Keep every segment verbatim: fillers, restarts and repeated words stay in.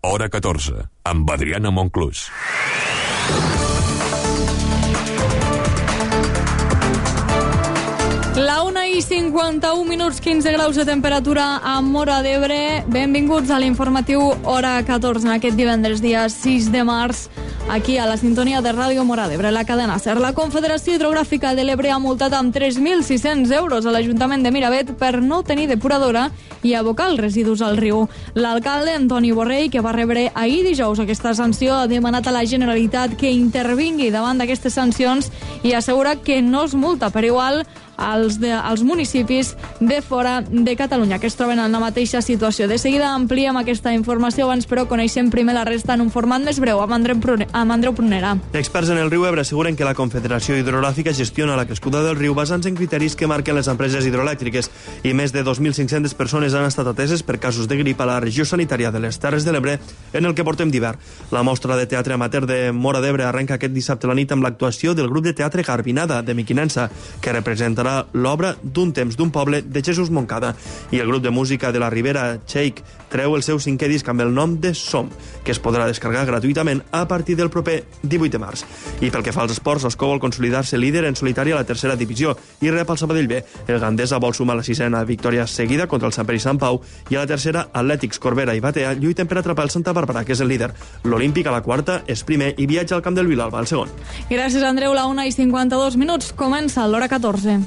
Hora catorze, amb Adriana Monclús. La una i cinquanta-un minuts, quinze graus de temperatura a Móra d'Ebre. Benvinguts a l'informatiu Hora catorze, en aquest divendres, dia sis de març, aquí a la sintonia de Ràdio Móra d'Ebre, la cadena SER. La Confederació Hidrogràfica de l'Ebre ha multat amb tres mil sis-cents euros a l'Ajuntament de Miravet per no tenir depuradora i abocar els residus al riu. L'alcalde, Antoni Borrell, que va rebre ahir dijous aquesta sanció, ha demanat a la Generalitat que intervingui davant d'aquestes sancions i assegura que no es multa per igual als, de, als municipis de fora de Catalunya, que es troben en la mateixa situació. De seguida ampliem aquesta informació, abans però coneixem primer la resta en un format més breu, amb Andreu, Prune, amb Andreu Prunera. Experts en el riu Ebre asseguren que la Confederació Hidrogràfica gestiona la crescuda del riu basant-se en criteris que marquen les empreses hidroelèctriques i més de dos mil cinc-centes persones han estat ateses per casos de grip a la regió sanitària de les Terres de l'Ebre en el que portem d'hivern. La mostra de teatre amateur de Móra d'Ebre arrenca aquest dissabte a la nit amb l'actuació del grup de teatre Garbinada, de Mequinensa, que representarà l'obra d'un temps d'un poble de Jesús Moncada. I el grup de música de la Ribera, Shake, treu el seu cinquè disc amb el nom de Som, que es podrà descarregar gratuïtament a partir del proper divuit de març. I pel que fa als esports, l'Escó vol consolidar-se líder en solitari a la tercera divisió i rep el Sabadell B. El Gandesa vol sumar la sisena victòria seguida contra el Sant Pere i Sant Pau, i a la tercera, Atlètics, Corbera i Batea lluiten per atrapar el Santa Bàrbara, que és el líder. L'Olímpic a la quarta és primer i viatja al camp del Vilalba, al segon. Gràcies, Andreu. La una i cinquanta-dos minuts. Comença l'Hora catorze.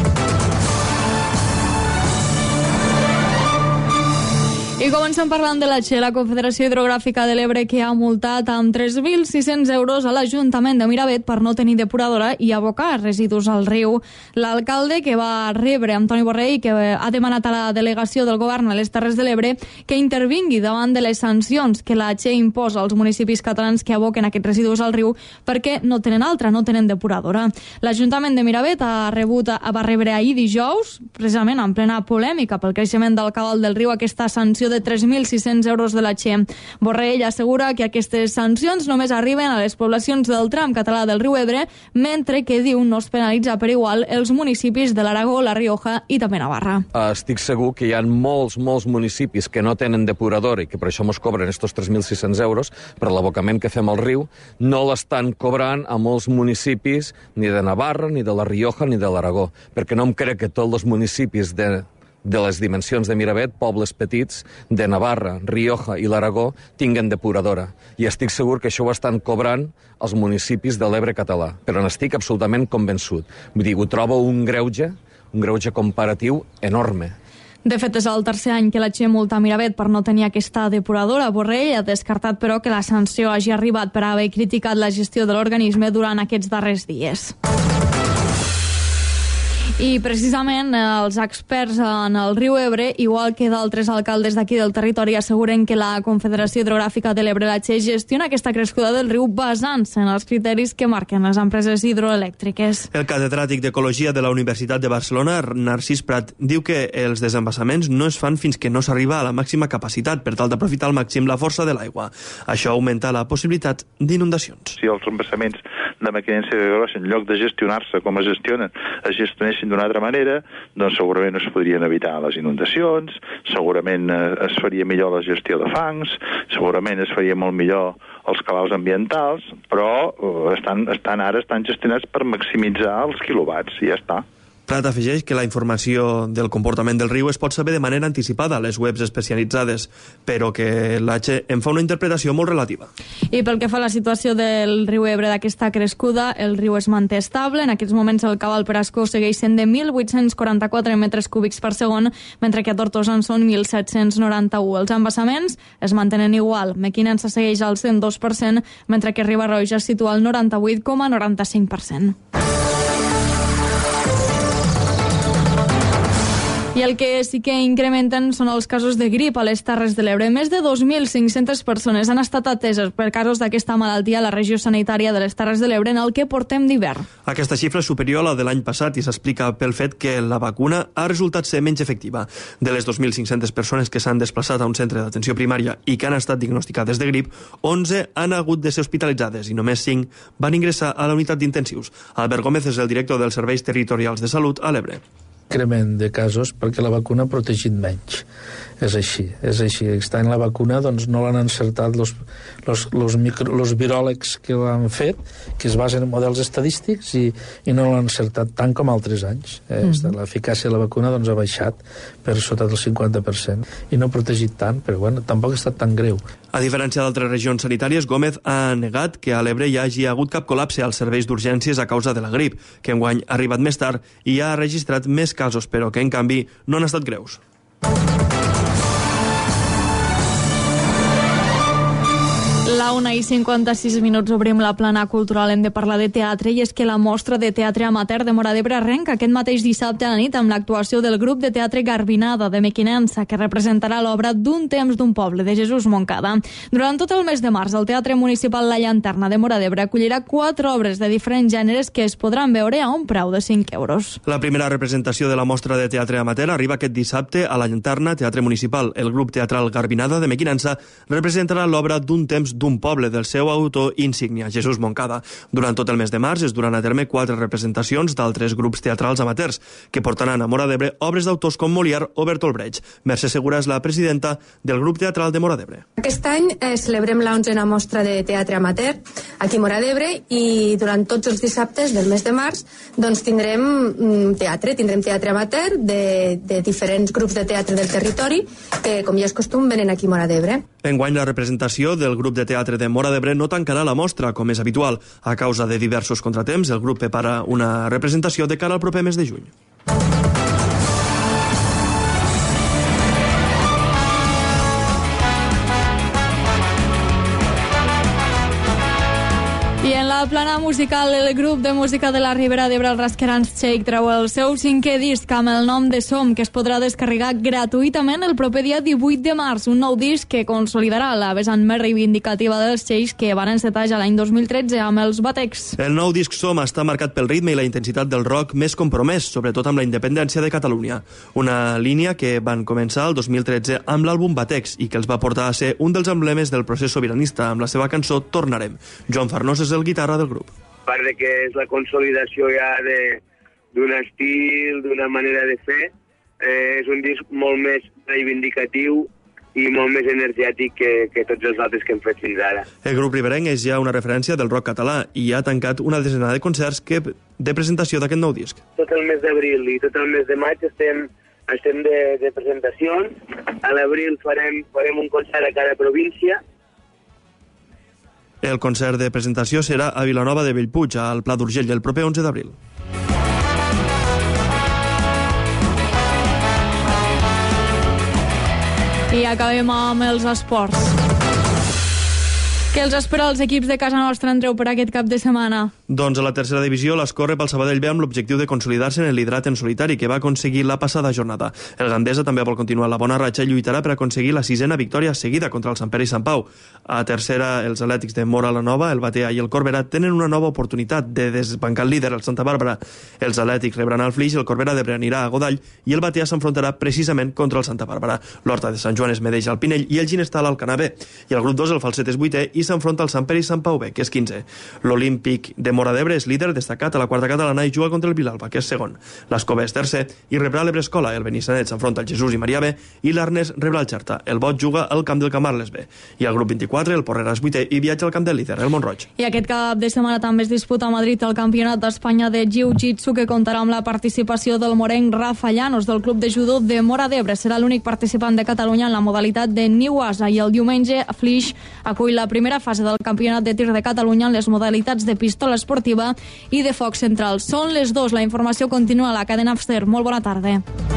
I comencem parlant de la Che, la Confederació Hidrogràfica de l'Ebre, que ha multat amb tres mil sis-cents euros a l'Ajuntament de Miravet per no tenir depuradora i abocar residus al riu. L'alcalde, que va rebre Antoni Borrell, que ha demanat a la delegació del govern a les Terres de l'Ebre que intervingui davant de les sancions que la Che imposa als municipis catalans que aboquen aquests residus al riu perquè no tenen altra, no tenen depuradora. L'Ajuntament de Miravet ha rebut, va rebre ahir dijous, precisament en plena polèmica pel creixement del cabal del riu, aquesta sanció de tres mil sis-cents euros de la Che. Borrell assegura que aquestes sancions només arriben a les poblacions del tram català del riu Ebre, mentre que diu no es penalitza per igual els municipis de l'Aragó, la Rioja i també Navarra. Estic segur que hi ha molts, molts municipis que no tenen depuradora i que per això mos cobren estos tres mil sis-cents euros per l'abocament que fem al riu, no l'estan cobrant a molts municipis ni de Navarra, ni de la Rioja, ni de l'Aragó, perquè no em crec que tots els municipis de de les dimensions de Miravet, pobles petits de Navarra, Rioja i l'Aragó, tinguen depuradora. I estic segur que això ho estan cobrant els municipis de l'Ebre català, però n'estic absolutament convençut. Vull dir, ho trobo un greuge, un greuge comparatiu enorme. De fet, és el tercer any que la Che multa Miravet per no tenir aquesta depuradora. Borrell ha descartat, però, que la sanció hagi arribat per haver criticat la gestió de l'organisme durant aquests darrers dies. I precisament els experts en el riu Ebre, igual que d'altres alcaldes d'aquí del territori, asseguren que la Confederació Hidrogràfica de l'Ebre, la Che, gestiona aquesta crescuda del riu basant-se en els criteris que marquen les empreses hidroelèctriques. El catedràtic d'Ecologia de la Universitat de Barcelona, Narcís Prat, diu que els desembassaments no es fan fins que no s'arriba a la màxima capacitat per tal d'aprofitar al màxim la força de l'aigua. Això augmenta la possibilitat d'inundacions. Si els embassaments de Mequinensa i de Grossa, en lloc de gestionar-se com es gestionen, es gestionessin d'una altra manera, doncs segurament es podrien evitar les inundacions, segurament es faria millor la gestió de fangs, segurament es faria molt millor els cabals ambientals, però estan, estan ara estan gestionats per maximitzar els quilowatts i ja està. Prat afegeix que la informació del comportament del riu es pot saber de manera anticipada a les webs especialitzades, però que l'A Che en fa una interpretació molt relativa. I pel que fa a la situació del riu Ebre d'aquesta crescuda, el riu es manté estable. En aquests moments el cabal per Ascó segueix sent de mil vuit-cents quaranta-quatre metres cúbics per segon, mentre que a Tortosa en són mil set-cents noranta-u. Els embassaments es mantenen igual. Mequinensa segueix al cent dos per cent, mentre que Riba-roja es situa al noranta-vuit coma noranta-cinc per cent. I el que sí que incrementen són els casos de grip a les Terres de l'Ebre. Més de dos mil cinc-centes persones han estat ateses per casos d'aquesta malaltia a la regió sanitària de les Terres de l'Ebre en el que portem d'hivern. Aquesta xifra és superior a la de l'any passat i s'explica pel fet que la vacuna ha resultat ser menys efectiva. De les dos mil cinc-centes persones que s'han desplaçat a un centre d'atenció primària i que han estat diagnosticades de grip, onze han hagut de ser hospitalitzades i només cinc van ingressar a la unitat d'intensius. Albert Gómez és el director dels Serveis Territorials de Salut a l'Ebre. increment de casos perquè la vacuna ha protegit menys. És així, és així. Aquest any la vacuna doncs, no l'han encertat los, los, los, micro, los viròlegs que l'han fet, que es basen en models estadístics, i, i no l'han encertat tant com altres anys. Eh? Mm-hmm. L'eficàcia de la vacuna doncs, ha baixat per sota del cinquanta per cent i no ha protegit tant, però bueno, tampoc ha estat tan greu. A diferència d'altres regions sanitàries, Gómez ha negat que a l'Ebre hi hagi hagut cap col·lapse als serveis d'urgències a causa de la grip, que enguany ha arribat més tard i ha registrat més casos, però que en canvi no han estat greus. La una i cinquanta-sis minuts obrim la plana cultural. Hem de parlar de teatre, i és que la mostra de teatre amateur de Móra d'Ebre arrenca aquest mateix dissabte a la nit amb l'actuació del grup de teatre Garbinada de Mequinensa, que representarà l'obra D'un temps d'un poble de Jesús Moncada. Durant tot el mes de març, el Teatre Municipal La Llanterna de Móra d'Ebre acollirà quatre obres de diferents gèneres que es podran veure a un preu de cinc euros. La primera representació de la mostra de teatre amateur arriba aquest dissabte a La Llanterna, Teatre Municipal. El grup teatral Garbinada de Mequinensa representarà l'obra D'un temps d'un poble del seu autor insígnia, Jesús Moncada. Durant tot el mes de març es duran a terme quatre representacions d'altres grups teatrals amateurs que portaran a Móra d'Ebre obres d'autors com Molière o Bertolt Brecht. Mercè Segura és la presidenta del grup teatral de Móra d'Ebre. Aquest any eh, celebrem la onzena mostra de teatre amateur aquí a Móra d'Ebre, i durant tots els dissabtes del mes de març doncs tindrem mm, teatre, tindrem teatre amateur de, de diferents grups de teatre del territori que, com ja és costum, venen aquí a Móra d'Ebre. Enguany la representació del grup de teatre de Móra d'Ebre no tancarà la mostra, com és habitual. A causa de diversos contratemps, el grup prepara una representació de cara al proper mes de juny. I en la plana musical, el grup de música de la Ribera d'Ebre, el Rasquerans Shake, treu el seu cinquè disc amb el nom de Som, que es podrà descarregar gratuïtament el proper dia divuit de març. Un nou disc que consolidarà la vessant més reivindicativa dels Shakes, que van encetar ja l'any dos mil tretze amb els Batecs. El nou disc Som està marcat pel ritme i la intensitat del rock més compromès, sobretot amb la independència de Catalunya. Una línia que van començar el dos mil tretze amb l'àlbum Batecs i que els va portar a ser un dels emblemes del procés sobiranista amb la seva cançó Tornarem. Joan Farnós és el guitarra del grup. A part de que és la consolidació ja d'un estil, d'una manera de fer, eh, és un disc molt més reivindicatiu i molt més energètic que, que tots els altres que hem fet fins ara. El grup riberenc és ja una referència del rock català i ha tancat una desena de concerts que de presentació d'aquest nou disc. Tot el mes d'abril i tot el mes de maig estem, estem de, de presentacions. A l'abril farem, farem un concert a cada província. El concert de presentació serà a Vilanova de Bellpuig, al Pla d'Urgell, el proper onze d'abril. I acabem amb els esports. Què els espera els equips de casa nostra, Andreu, per aquest cap de setmana? Doncs a la tercera divisió l'escorre pel Sabadell B amb l'objectiu de consolidar-se en el liderat en solitari que va aconseguir la passada jornada. El Gandesa també vol continuar la bona ratxa i lluitarà per aconseguir la sisena victòria seguida contra el Sant Pere i Sant Pau. A tercera, els Atlètics de Móra la Nova, el Batea i el Corberà tenen una nova oportunitat de desbancar el líder, el Santa Bàrbara. Els Atlètics rebran el Flix, el Corberà d'Ebre anirà a Godall i el Batea s'enfrontarà precisament contra el Santa Bàrbara. L'Horta de Sant Joan es medeix al Pinell i el Ginestar al Alcanar B. I el grup dos, el Falset, és vuitè i s'enfronta al Sant Pere i Sant Pau B, que és quinze. L'Olímpic de Móra d'Ebre és líder destacat a la quarta catalana i juga contra el Vilalba, que és segon. L'Escova és tercer i rebrà l'Ebrescola. El Benissanet s'enfronta al Jesús i Maria B i l'Arnes rebrà el Xerta. El Bot juga al camp del Camarles B. I al grup vint-i-quatre, el Porrera és vuitè i viatja al camp del líder, el Montroig. I aquest cap de setmana també es disputa a Madrid el Campionat d'Espanya de Jiu-Jitsu, que comptarà amb la participació del morenc Rafa Llanos del Club de Judo de Móra d'Ebre. Serà l'únic participant de Catalunya en la modalitat de Niuasa, i el diumenge Flix acull la primera fase del Campionat de Tir de Catalunya en les modalitats de pistola esportiva i de foc central. Són les dos. La informació continua a la cadena Afster. Molt bona tarda.